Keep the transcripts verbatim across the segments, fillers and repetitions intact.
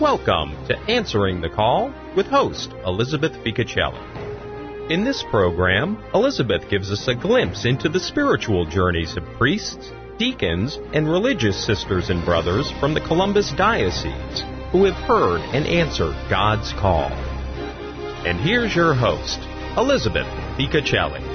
Welcome to Answering the Call with host Elizabeth Ficocelli. In this program, Elizabeth gives us a glimpse into the spiritual journeys of priests, deacons, and religious sisters and brothers from the Columbus Diocese who have heard and answered God's call. And here's your host, Elizabeth Ficocelli.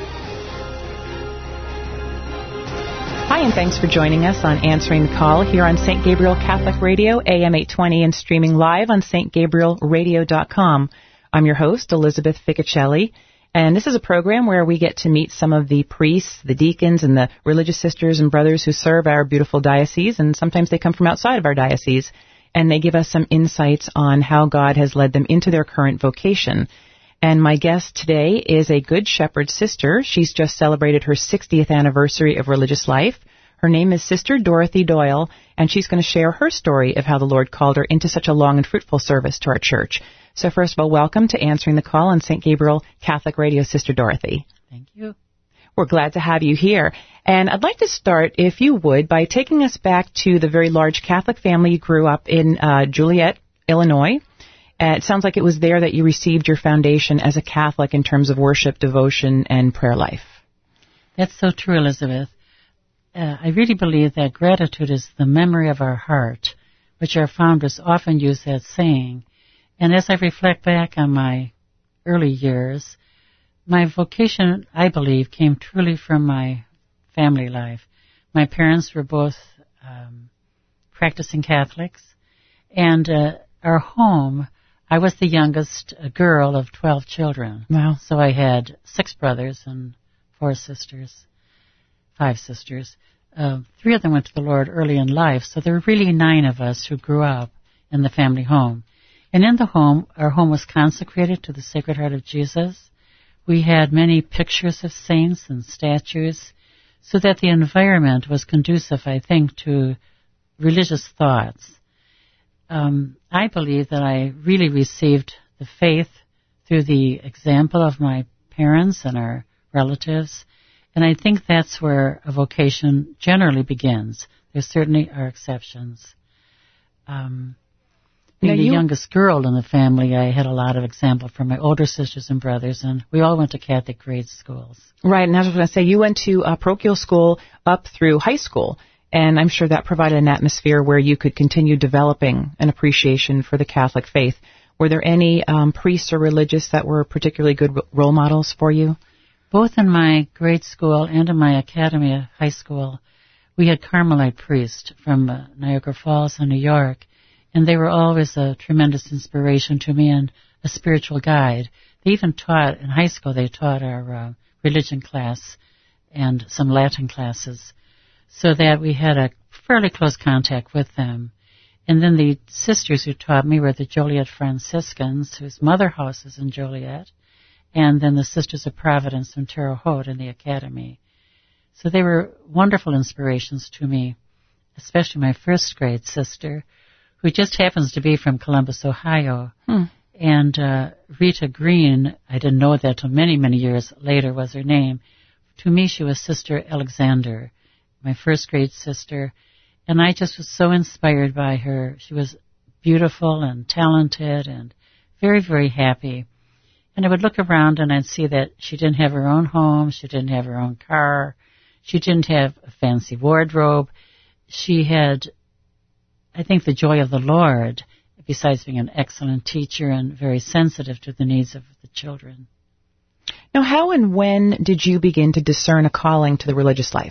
Hi, and thanks for joining us on Answering the Call here on Saint Gabriel Catholic Radio, A M eight twenty, and streaming live on st gabriel radio dot com. I'm your host, Elizabeth Ficocelli, and this is a program where we get to meet some of the priests, the deacons, and the religious sisters and brothers who serve our beautiful diocese, and sometimes they come from outside of our diocese, and they give us some insights on how God has led them into their current vocation. And my guest today is a Good Shepherd sister. She's just celebrated her sixtieth anniversary of religious life. Her name is Sister Dorothy Doyle, and she's going to share her story of how the Lord called her into such a long and fruitful service to our church. So first of all, welcome to Answering the Call on Saint Gabriel Catholic Radio, Sister Dorothy. Thank you. We're glad to have you here. And I'd like to start, if you would, by taking us back to the very large Catholic family you grew up in uh, Joliet, Illinois. Uh, it sounds like it was there that you received your foundation as a Catholic in terms of worship, devotion, and prayer life. That's so true, Elizabeth. Uh, I really believe that gratitude is the memory of our heart, which our founders often use that saying. And as I reflect back on my early years, my vocation, I believe, came truly from my family life. My parents were both um, practicing Catholics, and uh, our home, I was the youngest girl of twelve children. Wow. So I had six brothers and four sisters, five sisters. Uh, three of them went to the Lord early in life, so there were really nine of us who grew up in the family home. And in the home, our home was consecrated to the Sacred Heart of Jesus. We had many pictures of saints and statues, so that the environment was conducive, I think, to religious thoughts. Um, I believe that I really received the faith through the example of my parents and our relatives, and I think that's where a vocation generally begins. There certainly are exceptions. Um, being now the you, youngest girl in the family, I had a lot of example from my older sisters and brothers, and we all went to Catholic grade schools. Right, and I was going to say, you went to uh, parochial school up through high school. And I'm sure that provided an atmosphere where you could continue developing an appreciation for the Catholic faith. Were there any um, priests or religious that were particularly good role models for you? Both in my grade school and in my academy high school, we had Carmelite priests from uh, Niagara Falls in New York, and they were always a tremendous inspiration to me and a spiritual guide. They even taught, in high school, they taught our uh, religion class and some Latin classes, so that we had a fairly close contact with them. And then the sisters who taught me were the Joliet Franciscans, whose mother house is in Joliet, and then the Sisters of Providence from Terre Haute in the academy. So they were wonderful inspirations to me, especially my first grade sister, who just happens to be from Columbus, Ohio. Hmm. And uh, Rita Green, I didn't know that till many, many years later was her name. To me, she was Sister Alexander, my first grade sister, and I just was so inspired by her. She was beautiful and talented and very, very happy. And I would look around and I'd see that she didn't have her own home, she didn't have her own car, she didn't have a fancy wardrobe. She had, I think, the joy of the Lord, besides being an excellent teacher and very sensitive to the needs of the children. Now, how and when did you begin to discern a calling to the religious life?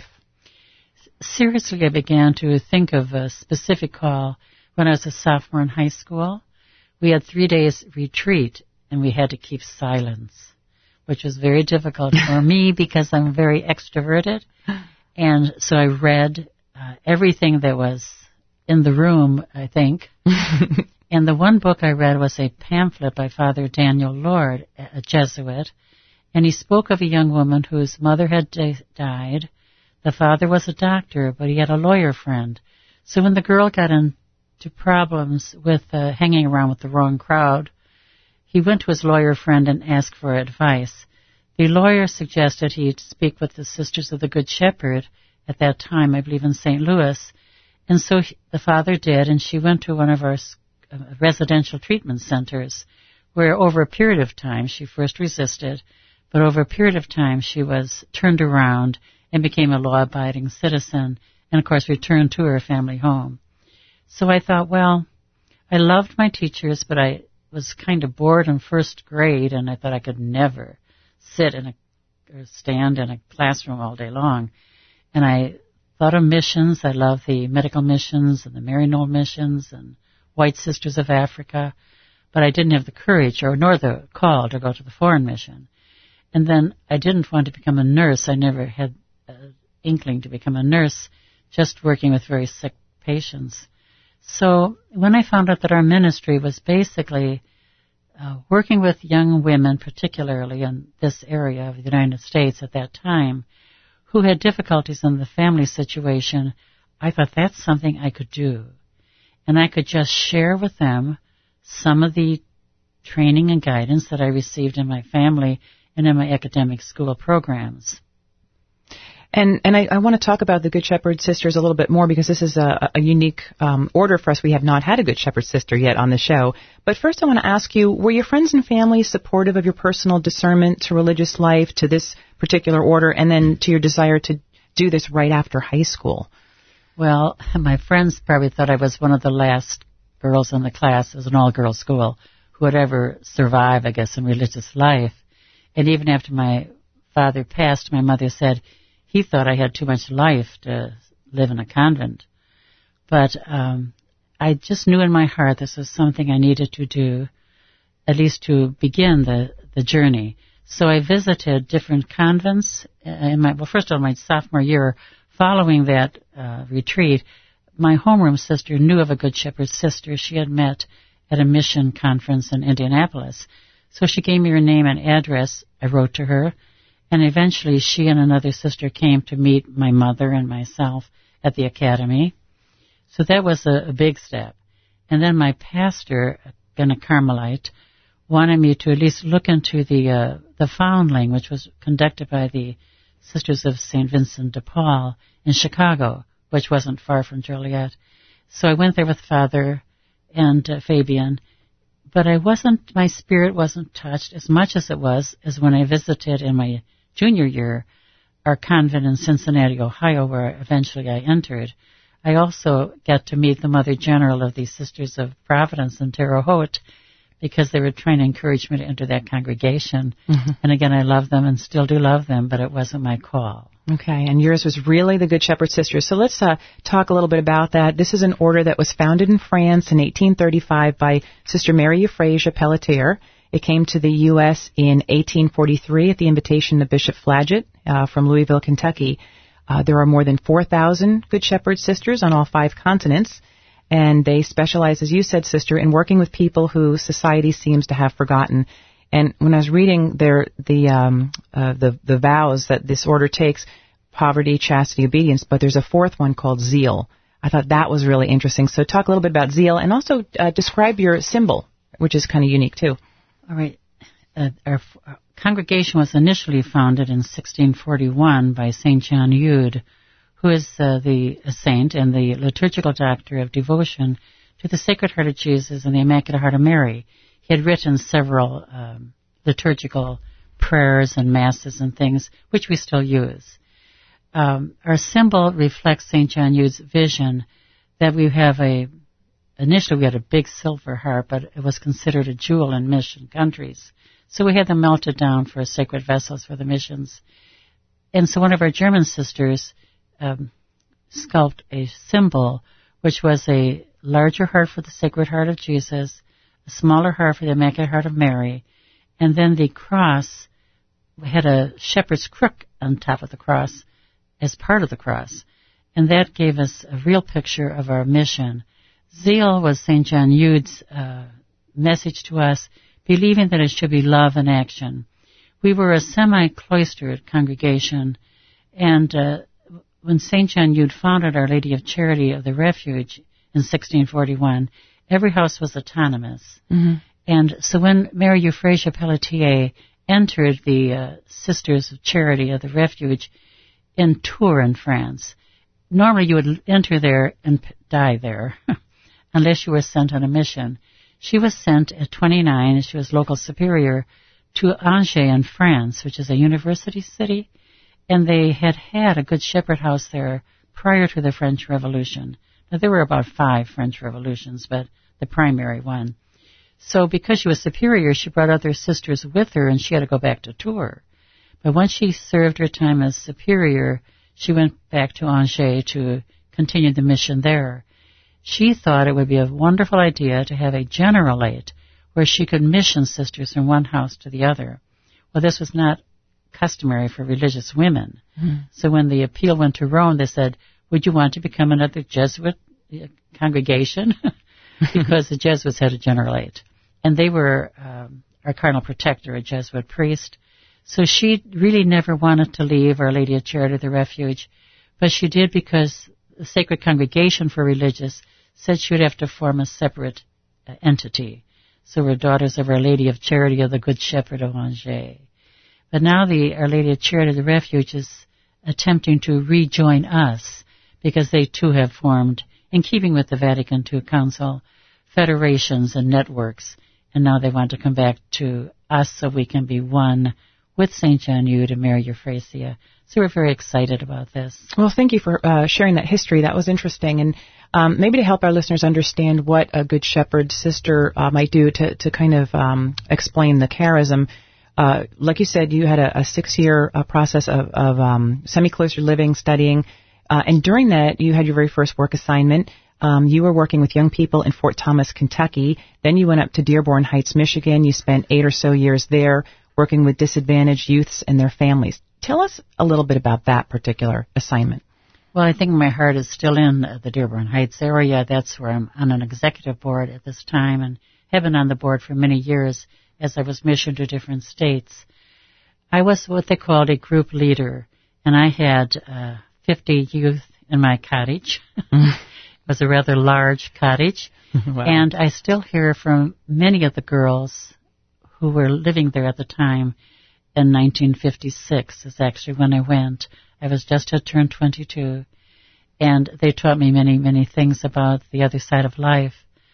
Seriously, I began to think of a specific call when I was a sophomore in high school. We had three days retreat, and we had to keep silence, which was very difficult for me because I'm very extroverted. And so I read uh, everything that was in the room, I think. And the one book I read was a pamphlet by Father Daniel Lord, a Jesuit, and he spoke of a young woman whose mother had di- died. The father was a doctor, but he had a lawyer friend. So when the girl got into problems with uh, hanging around with the wrong crowd, he went to his lawyer friend and asked for advice. The lawyer suggested he speak with the Sisters of the Good Shepherd at that time, I believe in Saint Louis. And so he, the father did, and she went to one of our uh, residential treatment centers, where over a period of time she first resisted, but over a period of time she was turned around and became a law-abiding citizen, and of course returned to her family home. So I thought, well, I loved my teachers, but I was kind of bored in first grade, and I thought I could never sit in a or stand in a classroom all day long. And I thought of missions. I love the medical missions and the Maryknoll missions and White Sisters of Africa, but I didn't have the courage or nor the call to go to the foreign mission. And then I didn't want to become a nurse. I never had an inkling to become a nurse, just working with very sick patients. So when I found out that our ministry was basically uh, working with young women, particularly in this area of the United States at that time, who had difficulties in the family situation, I thought that's something I could do. And I could just share with them some of the training and guidance that I received in my family and in my academic school programs. And and I, I want to talk about the Good Shepherd Sisters a little bit more, because this is a, a unique um, order for us. We have not had a Good Shepherd Sister yet on the show. But first I want to ask you, were your friends and family supportive of your personal discernment to religious life, to this particular order, and then to your desire to do this right after high school? Well, my friends probably thought I was one of the last girls in the class. It was an all-girls school who would ever survive, I guess, in religious life. And even after my father passed, my mother said he thought I had too much life to live in a convent. But um, I just knew in my heart this was something I needed to do, at least to begin the, the journey. So I visited different convents in my, well, first of all, my sophomore year. Following that uh, retreat, my homeroom sister knew of a Good Shepherd sister she had met at a mission conference in Indianapolis. So she gave me her name and address. I wrote to her. And eventually she and another sister came to meet my mother and myself at the academy. So that was a, a big step. And then my pastor, being a Carmelite, wanted me to at least look into the uh, the foundling, which was conducted by the Sisters of Saint Vincent de Paul in Chicago, which wasn't far from Joliet. So I went there with Father and uh, Fabian. But I wasn't, my spirit wasn't touched as much as it was as when I visited in my junior year our convent in Cincinnati, Ohio, where eventually I entered. I also got to meet the Mother General of the Sisters of Providence in Terre Haute, because they were trying to encourage me to enter that congregation. Mm-hmm. And again, I love them and still do love them, but it wasn't my call. Okay, and yours was really the Good Shepherd Sisters. So let's uh, talk a little bit about that. This is an order that was founded in France in eighteen thirty-five by Sister Mary Euphrasia Pelletier. It came to the U S in eighteen forty-three at the invitation of Bishop Flaget uh, from Louisville, Kentucky. Uh, there are more than four thousand Good Shepherd Sisters on all five continents, and they specialize, as you said, Sister, in working with people who society seems to have forgotten. And when I was reading their the um, uh, the the vows that this order takes, poverty, chastity, obedience, but there's a fourth one called zeal. I thought that was really interesting. So talk a little bit about zeal, and also uh, describe your symbol, which is kind of unique too. All right. Uh, our, our congregation was initially founded in sixteen forty-one by Saint John Eudes, who is uh, the a saint and the liturgical doctor of devotion to the Sacred Heart of Jesus and the Immaculate Heart of Mary. He had written several um, liturgical prayers and masses and things, which we still use. Um, our symbol reflects Saint John Eudes' vision that we have a, initially we had a big silver harp, but it was considered a jewel in mission countries. So we had them melted down for sacred vessels for the missions. And so one of our German sisters um, sculpted a symbol, which was a larger heart for the Sacred Heart of Jesus, a smaller heart for the Immaculate Heart of Mary, and then the cross had a shepherd's crook on top of the cross as part of the cross. And that gave us a real picture of our mission. Zeal was Saint John Eudes' uh, message to us, believing that it should be love and action. We were a semi-cloistered congregation, and uh, when Saint John Eudes founded Our Lady of Charity of the Refuge in sixteen forty-one, every house was autonomous. Mm-hmm. And so when Mary Euphrasia Pelletier entered the uh, Sisters of Charity of the Refuge in Tours in France, normally you would enter there and p- die there unless you were sent on a mission. She was sent at twenty-nine, and she was local superior to Angers in France, which is a university city, and they had had a Good Shepherd house there prior to the French Revolution. Now, there were about five French revolutions, but the primary one. So because she was superior, she brought other sisters with her, and she had to go back to Tours. But once she served her time as superior, she went back to Angers to continue the mission there. She thought it would be a wonderful idea to have a generalate where she could mission sisters from one house to the other. Well, this was not customary for religious women. Mm. So when the appeal went to Rome, they said, would you want to become another Jesuit congregation? Because the Jesuits had a generalate. And they were um, our cardinal protector, a Jesuit priest. So she really never wanted to leave Our Lady of Charity of the Refuge, but she did because the Sacred Congregation for Religious said she would have to form a separate uh, entity. So we're daughters of Our Lady of Charity of the Good Shepherd of Angers. But now the Our Lady of Charity of the Refuge is attempting to rejoin us because they too have formed, in keeping with the Vatican two Council, federations and networks, and now they want to come back to us so we can be one with Saint John Eudes and Mary Euphrasia. So we're very excited about this. Well, thank you for uh, sharing that history. That was interesting. And um, maybe to help our listeners understand what a Good Shepherd sister uh, might do to, to kind of um, explain the charism, uh, like you said, you had a, a six-year uh, process of, of um, semi-cloistered living, studying, uh, and during that you had your very first work assignment. Um, you were working with young people in Fort Thomas, Kentucky. Then you went up to Dearborn Heights, Michigan. You spent eight or so years there working with disadvantaged youths and their families. Tell us a little bit about that particular assignment. Well, I think my heart is still in the Dearborn Heights area. That's where I'm on an executive board at this time and have been on the board for many years as I was missioned to different states. I was what they called a group leader, and I had uh, fifty youth in my cottage. It was a rather large cottage. Wow. And I still hear from many of the girls who were living there at the time. In nineteen fifty-six is actually when I went. I was just had turned twenty-two, and they taught me many, many things about the other side of life.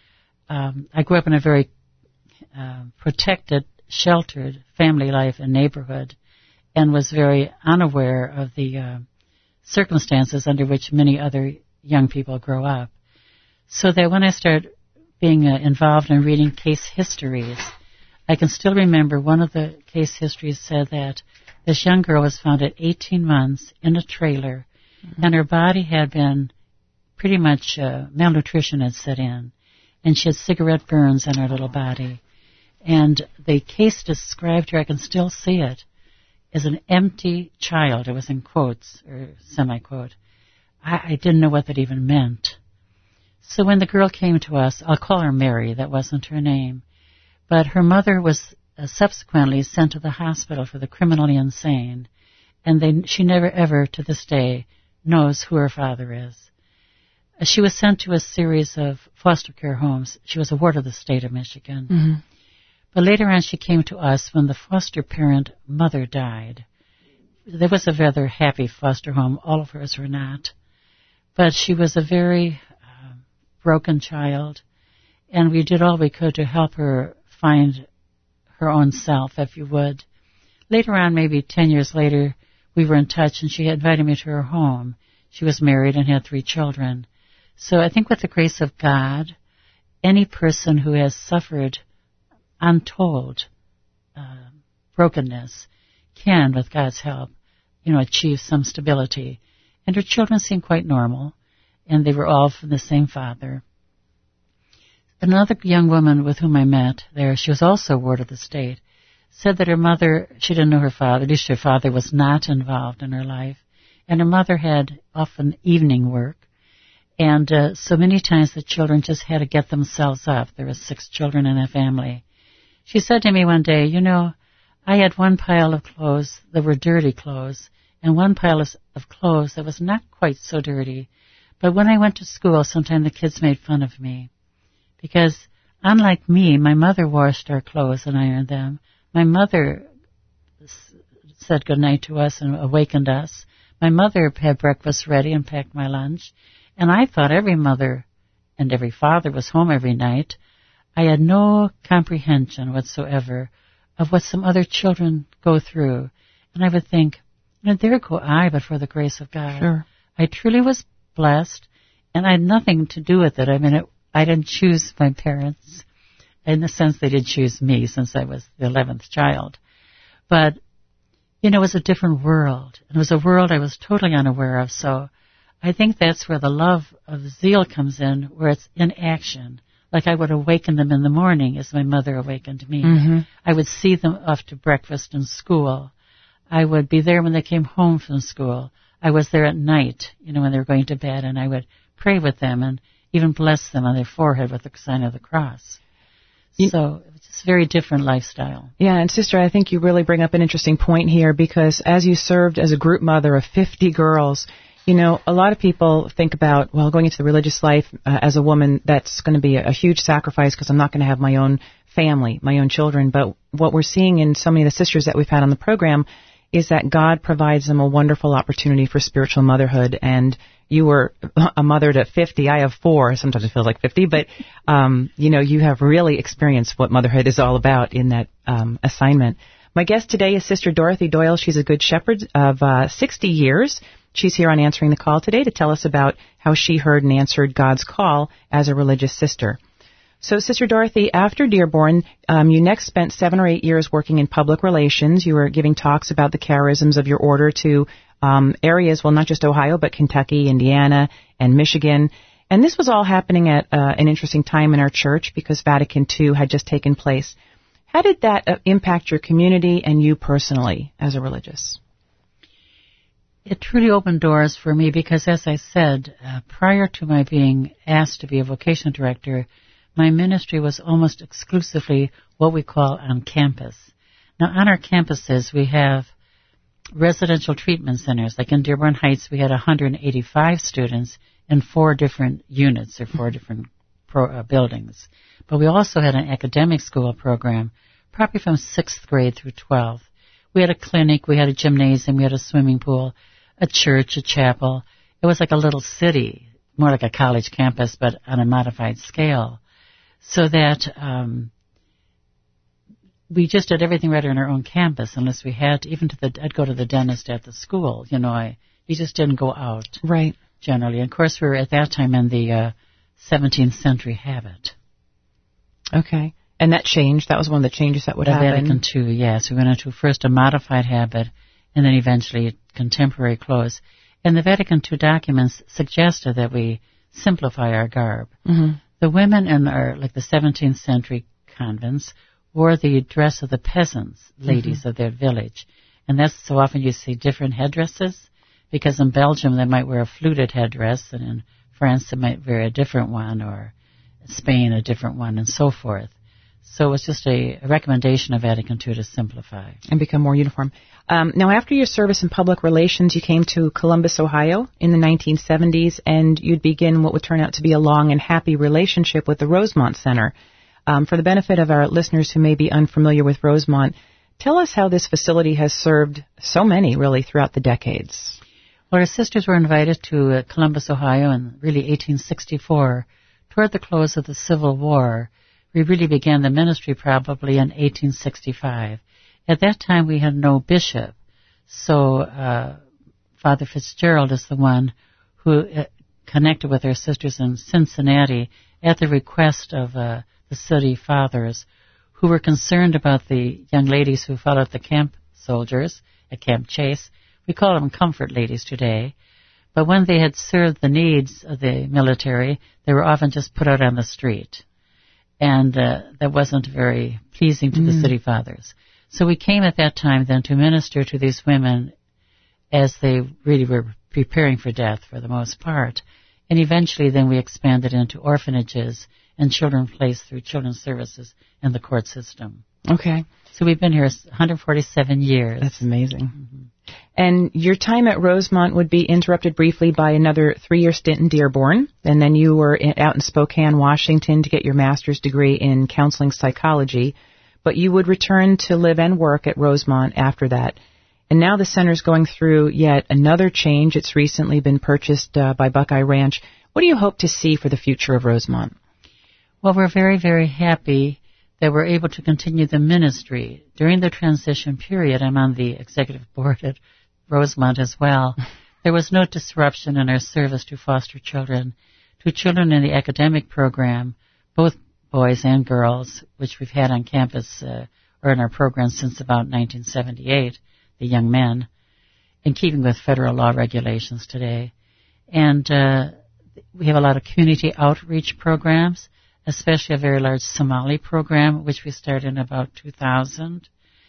Um, I grew up in a very uh, protected, sheltered family life and neighborhood, and was very unaware of the uh, circumstances under which many other young people grow up. So that when I started being uh, involved in reading case histories, I can still remember one of the case histories said that this young girl was found at eighteen months in a trailer, mm-hmm. and her body had been pretty much uh, malnutrition had set in, and she had cigarette burns on her little body. And the case described her, I can still see it, as an empty child. It was in quotes, or semi-quote. I, I didn't know what that even meant. So when the girl came to us, I'll call her Mary, that wasn't her name, but her mother was uh, subsequently sent to the hospital for the criminally insane, and they, she never ever, to this day, knows who her father is. Uh, she was sent to a series of foster care homes. She was a ward of the state of Michigan. Mm-hmm. But later on, she came to us when the foster parent mother died. There was a rather happy foster home. All of hers were not. But she was a very uh, broken child, and we did all we could to help her find her own self, if you would. Later on, maybe ten years later, we were in touch, and she had invited me to her home. She was married and had three children. So I think with the grace of God, any person who has suffered untold uh, brokenness can, with God's help, you know, achieve some stability. And her children seemed quite normal, and they were all from the same father. Another young woman with whom I met there, she was also a ward of the state, said that her mother, she didn't know her father, at least her father was not involved in her life, and her mother had often evening work, and uh, so many times the children just had to get themselves up. There were six children in a family. She said to me one day, you know, I had one pile of clothes that were dirty clothes, and one pile of, of clothes that was not quite so dirty, but when I went to school, sometimes the kids made fun of me. Because, unlike me, my mother washed our clothes and ironed them. My mother said goodnight to us and awakened us. My mother had breakfast ready and packed my lunch. And I thought every mother and every father was home every night, I had no comprehension whatsoever of what some other children go through. And I would think, and there go I, but for the grace of God. Sure. I truly was blessed, and I had nothing to do with it. I mean, it, I didn't choose my parents. In the sense they did choose me since I was the eleventh child. But, you know, it was a different world. It was a world I was totally unaware of. So I think that's where the love of zeal comes in, where it's in action. Like I would awaken them in the morning as my mother awakened me. Mm-hmm. I would see them off to breakfast and school. I would be there when they came home from school. I was there at night, you know, when they were going to bed, and I would pray with them and even bless them on their forehead with the sign of the cross. So it's a very different lifestyle. Yeah, and Sister, I think you really bring up an interesting point here, because as you served as a group mother of fifty girls, you know, a lot of people think about, well, going into the religious life uh, as a woman, that's going to be a, a huge sacrifice because I'm not going to have my own family, my own children. But what we're seeing in so many of the sisters that we've had on the program is that God provides them a wonderful opportunity for spiritual motherhood. And you were a mother to fifty. I have four. Sometimes it feels like fifty. But, um, you know, you have really experienced what motherhood is all about in that um, assignment. My guest today is Sister Dorothy Doyle. She's a Good Shepherd of uh, sixty years. She's here on Answering the Call today to tell us about how she heard and answered God's call as a religious sister. So, Sister Dorothy, after Dearborn, um, you next spent seven or eight years working in public relations. You were giving talks about the charisms of your order to um, areas, well, not just Ohio, but Kentucky, Indiana, and Michigan. And this was all happening at uh, an interesting time in our church because Vatican Two had just taken place. How did that uh, impact your community and you personally as a religious? It truly opened doors for me because, as I said, uh, prior to my being asked to be a vocation director, my ministry was almost exclusively what we call on campus. Now, on our campuses, we have residential treatment centers. Like in Dearborn Heights, we had one hundred eighty-five students in four different units or four different pro, uh, buildings. But we also had an academic school program, probably from sixth grade through twelfth. We had a clinic, we had a gymnasium, we had a swimming pool, a church, a chapel. It was like a little city, more like a college campus, but on a modified scale. So that um, we just did everything right on our own campus, unless we had to, even to the, I'd go to the dentist at the school, you know, I, you just didn't go out. Right. Generally. And of course, we were at that time in the uh, seventeenth century habit. Okay. And that changed. That was one of the changes that would the happen. Vatican Two, yes. We went into first a modified habit and then eventually contemporary clothes. And the Vatican Two documents suggested that we simplify our garb. Mm-hmm. The women in our, like the seventeenth century convents, wore the dress of the peasants, ladies mm-hmm. of their village. And that's so often you see different headdresses, because in Belgium they might wear a fluted headdress, and in France they might wear a different one, or Spain a different one, and so forth. So it was just a, a recommendation of Vatican Two to simplify. And become more uniform. Um, now, after your service in public relations, you came to Columbus, Ohio in the nineteen seventies, and you'd begin what would turn out to be a long and happy relationship with the Rosemont Center. Um, for the benefit of our listeners who may be unfamiliar with Rosemont, tell us how this facility has served so many, really, throughout the decades. Well, our sisters were invited to uh, Columbus, Ohio in really eighteen sixty-four, toward the close of the Civil War. We really began the ministry probably in eighteen sixty-five. At that time, we had no bishop, so uh, Father Fitzgerald is the one who uh, connected with our sisters in Cincinnati at the request of uh, the city fathers, who were concerned about the young ladies who followed the camp soldiers at Camp Chase. We call them comfort ladies today. But when they had served the needs of the military, they were often just put out on the street. And uh, that wasn't very pleasing to mm. the city fathers. So we came at that time then to minister to these women as they really were preparing for death for the most part. And eventually then we expanded into orphanages and children placed through children's services in the court system. Okay. So we've been here one hundred forty-seven years. That's amazing. Mm-hmm. And your time at Rosemont would be interrupted briefly by another three-year stint in Dearborn, and then you were in, out in Spokane, Washington to get your master's degree in counseling psychology, but you would return to live and work at Rosemont after that. And now the center's going through yet another change. It's recently been purchased uh, by Buckeye Ranch. What do you hope to see for the future of Rosemont? Well, we're very, very happy that we're able to continue the ministry. During the transition period, I'm on the executive board at Rosemont as well. There was no disruption in our service to foster children, to children in the academic program, both boys and girls, which we've had on campus uh, or in our program since about nineteen seventy-eight, the young men, in keeping with federal law regulations today. And uh, we have a lot of community outreach programs, especially a very large Somali program, which we started in about two thousand,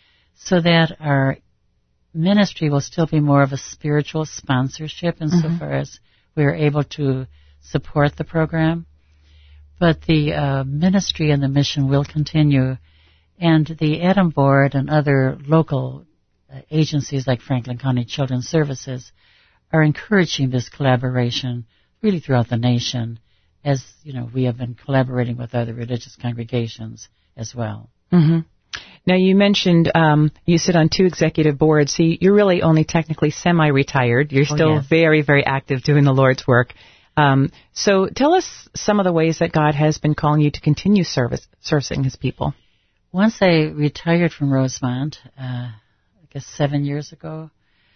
so that our ministry will still be more of a spiritual sponsorship insofar mm-hmm. as we are able to support the program. But the uh, ministry and the mission will continue, and the Adam Board and other local uh, agencies like Franklin County Children's Services are encouraging this collaboration really throughout the nation, as you know, we have been collaborating with other religious congregations as well. Mm-hmm. Now, you mentioned um, you sit on two executive boards. See, you're really only technically semi-retired. You're still oh, yes. very, very active doing the Lord's work. Um, so tell us some of the ways that God has been calling you to continue service, servicing His people. Once I retired from Rosemont, uh, I guess seven years ago,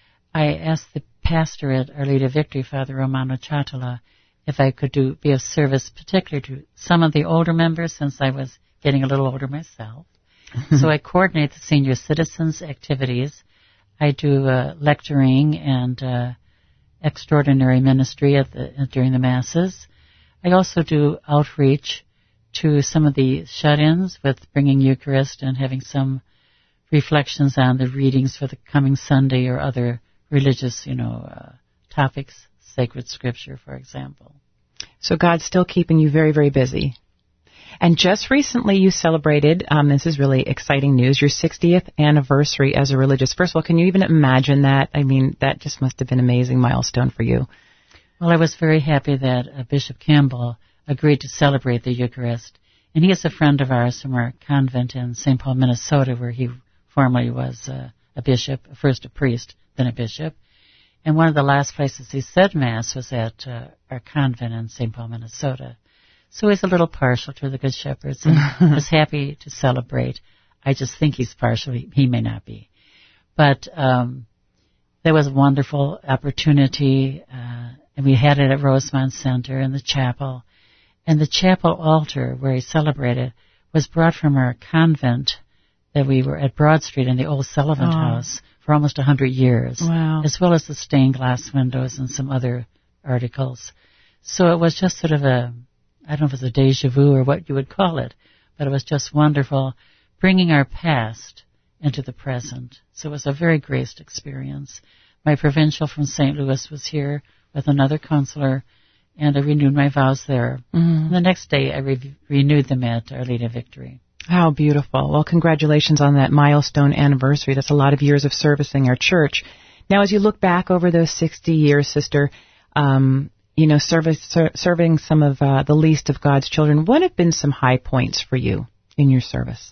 I asked the pastor at Our Lady of Victory, Father Romano Chatala, if I could do be of service, particularly to some of the older members, since I was getting a little older myself. So I coordinate the senior citizens' activities. I do uh, lecturing and uh, extraordinary ministry at the, during the Masses. I also do outreach to some of the shut-ins with bringing Eucharist and having some reflections on the readings for the coming Sunday or other religious, you know, uh, topics, sacred scripture, for example. So God's still keeping you very, very busy. And just recently you celebrated, um, this is really exciting news, your sixtieth anniversary as a religious. First of all, can you even imagine that? I mean, that just must have been an amazing milestone for you. Well, I was very happy that uh, Bishop Campbell agreed to celebrate the Eucharist. And he is a friend of ours from our convent in Saint Paul, Minnesota, where he formerly was uh, a bishop, first a priest, then a bishop. And one of the last places he said Mass was at uh, our convent in Saint Paul, Minnesota. So he's a little partial to the Good Shepherds and was happy to celebrate. I just think he's partial. He, he may not be. But um, there was a wonderful opportunity, uh, and we had it at Rosemont Center in the chapel. And the chapel altar where he celebrated was brought from our convent that we were at Broad Street in the old Sullivan oh. House for almost one hundred years, wow. as well as the stained glass windows and some other articles. So it was just sort of a, I don't know if it's a deja vu or what you would call it, but it was just wonderful, bringing our past into the present. So it was a very graced experience. My provincial from Saint Louis was here with another counselor, and I renewed my vows there. Mm-hmm. And the next day, I re- renewed them at Our Lady of Victory. How beautiful. Well, congratulations on that milestone anniversary. That's a lot of years of servicing our church. Now, as you look back over those sixty years, Sister, um, you know, service, ser- serving some of uh, the least of God's children, what have been some high points for you in your service?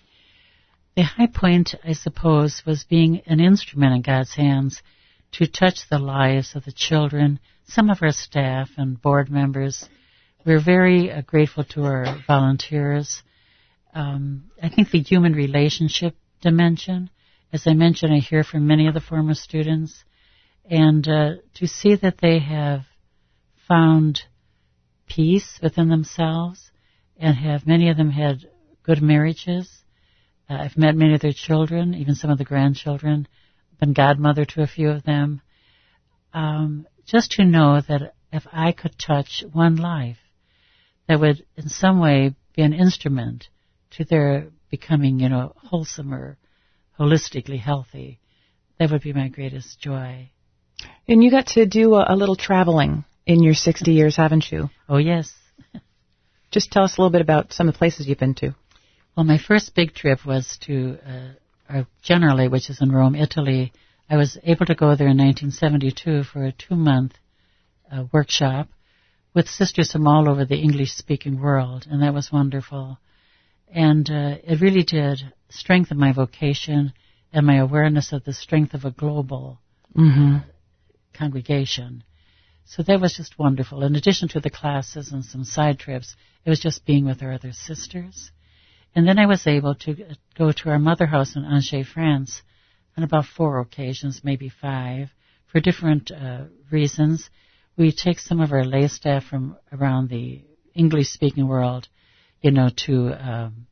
The high point, I suppose, was being an instrument in God's hands to touch the lives of the children, some of our staff and board members. We're very uh, grateful to our volunteers. Um, I think the human relationship dimension, as I mentioned, I hear from many of the former students, and uh, to see that they have found peace within themselves and have, many of them had good marriages. Uh, I've met many of their children, even some of the grandchildren, been godmother to a few of them. Um, just to know that if I could touch one life that would in some way be an instrument to their becoming, you know, wholesome or holistically healthy, that would be my greatest joy. And you got to do a, a little traveling in your sixty years, haven't you? Oh, yes. Just tell us a little bit about some of the places you've been to. Well, my first big trip was to uh, Generally, which is in Rome, Italy. I was able to go there in nineteen seventy-two for a two-month uh, workshop with sisters from all over the English-speaking world, and that was wonderful. And uh, it really did strengthen my vocation and my awareness of the strength of a global mm-hmm. uh, congregation. So that was just wonderful. In addition to the classes and some side trips, it was just being with our other sisters. And then I was able to go to our mother house in Angers, France, on about four occasions, maybe five, for different uh, reasons. We take some of our lay staff from around the English-speaking world, you know, to um,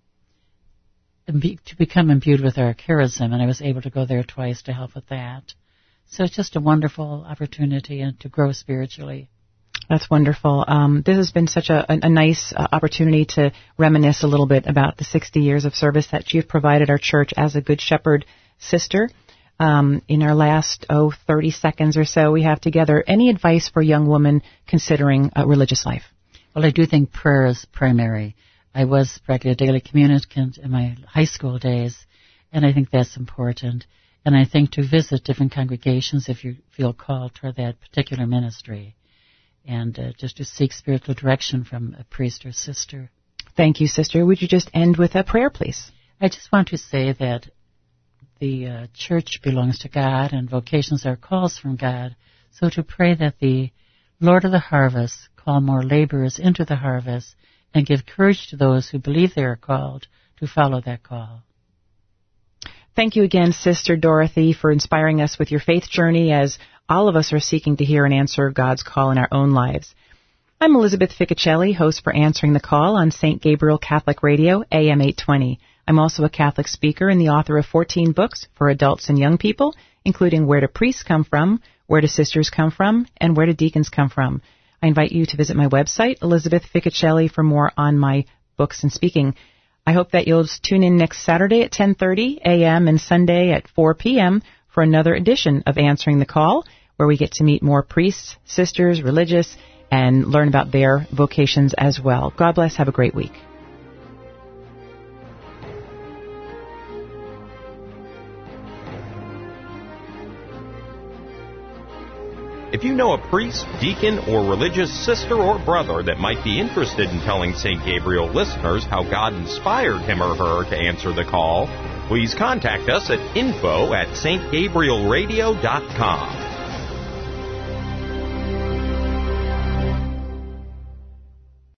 imbe- to become imbued with our charism, and I was able to go there twice to help with that. So it's just a wonderful opportunity and to grow spiritually. That's wonderful. Um, this has been such a, a, a nice uh, opportunity to reminisce a little bit about the sixty years of service that you've provided our church as a Good Shepherd sister. Um, in our last, oh, thirty seconds or so we have together, any advice for a young woman considering a religious life? Well, I do think prayer is primary. I was practically a daily communicant in my high school days, and I think that's important. And I think to visit different congregations if you feel called toward that particular ministry, and uh, just to seek spiritual direction from a priest or sister. Thank you, Sister. Would you just end with a prayer, please? I just want to say that the uh, church belongs to God, and vocations are calls from God. So to pray that the Lord of the harvest call more laborers into the harvest and give courage to those who believe they are called to follow that call. Thank you again, Sister Dorothy, for inspiring us with your faith journey as all of us are seeking to hear and answer God's call in our own lives. I'm Elizabeth Ficocelli, host for Answering the Call on Saint Gabriel Catholic Radio, A M eight twenty. I'm also a Catholic speaker and the author of fourteen books for adults and young people, including Where Do Priests Come From, Where Do Sisters Come From, and Where Do Deacons Come From. I invite you to visit my website, Elizabeth Ficocelli, for more on my books and speaking. I hope that you'll tune in next Saturday at ten thirty a.m. and Sunday at four p.m. for another edition of Answering the Call, where we get to meet more priests, sisters, religious, and learn about their vocations as well. God bless. Have a great week. If you know a priest, deacon, or religious sister or brother that might be interested in telling Saint Gabriel listeners how God inspired him or her to answer the call, please contact us at info at s t gabriel radio dot com.